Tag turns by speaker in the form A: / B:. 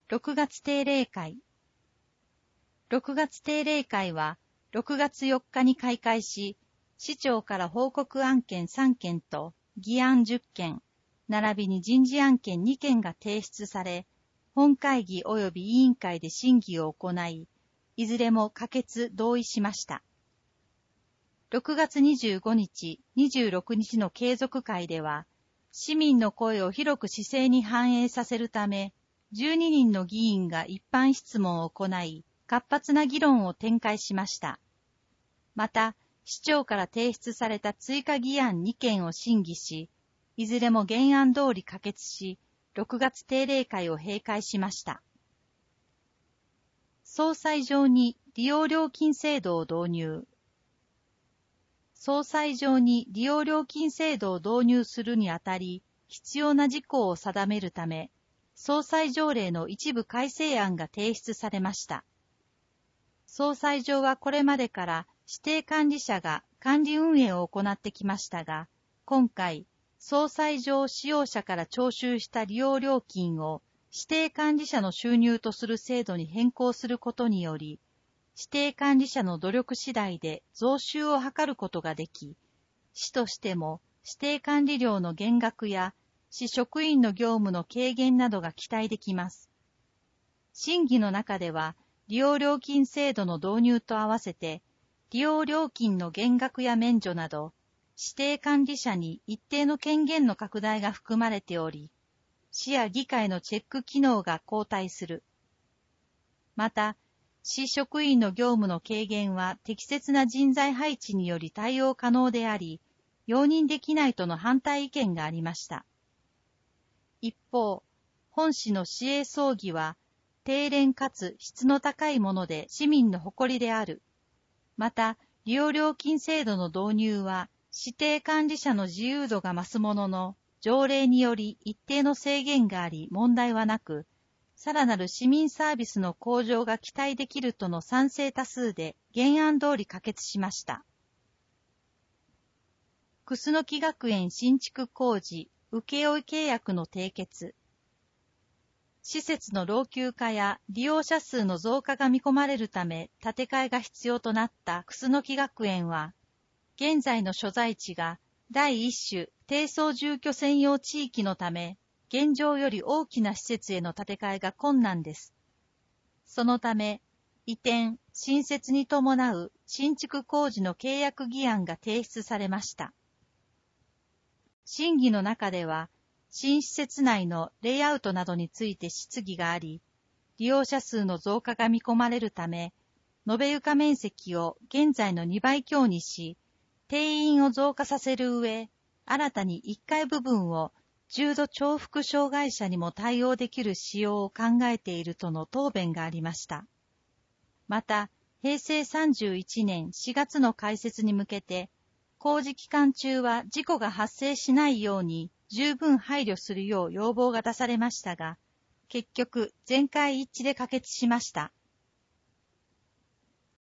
A: 6月定例会。6月定例会は6月4日に開会し、市長から報告案件3件と議案10件、並びに人事案件2件が提出され、本会議及び委員会で審議を行い、いずれも可決同意しました。6月25日、26日の継続会では、市民の声を広く市政に反映させるため、12人の議員が一般質問を行い、活発な議論を展開しました。また、市長から提出された追加議案2件を審議し、いずれも原案通り可決し、6月定例会を閉会しました。総裁上に利用料金制度を導入。総裁上に利用料金制度を導入するにあたり、必要な事項を定めるため、総裁条例の一部改正案が提出されました。総裁上はこれまでから指定管理者が管理運営を行ってきましたが、今回、総裁上使用者から徴収した利用料金を指定管理者の収入とする制度に変更することにより、指定管理者の努力次第で増収を図ることができ、市としても指定管理料の減額や市職員の業務の軽減などが期待できます。審議の中では、利用料金制度の導入と合わせて、利用料金の減額や免除など、指定管理者に一定の権限の拡大が含まれており、市や議会のチェック機能が後退する。また、市職員の業務の軽減は適切な人材配置により対応可能であり、容認できないとの反対意見がありました。一方、本市の市営葬儀は、低廉かつ質の高いもので市民の誇りである。また、利用料金制度の導入は、指定管理者の自由度が増すものの、条例により一定の制限があり問題はなく、さらなる市民サービスの向上が期待できるとの賛成多数で原案通り可決しました。楠木学園新築工事請負契約の締結。施設の老朽化や利用者数の増加が見込まれるため建て替えが必要となった楠木学園は、現在の所在地が第一種低層住居専用地域のため、現状より大きな施設への建て替えが困難です。そのため、移転、新設に伴う新築工事の契約議案が提出されました。審議の中では、新施設内のレイアウトなどについて質疑があり、利用者数の増加が見込まれるため、延べ床面積を現在の2倍強にし、定員を増加させる上、新たに1階部分を重度重複障害者にも対応できる仕様を考えているとの答弁がありました。また、平成31年4月の開設に向けて、工事期間中は事故が発生しないように十分配慮するよう要望が出されましたが、結局全会一致で可決しました。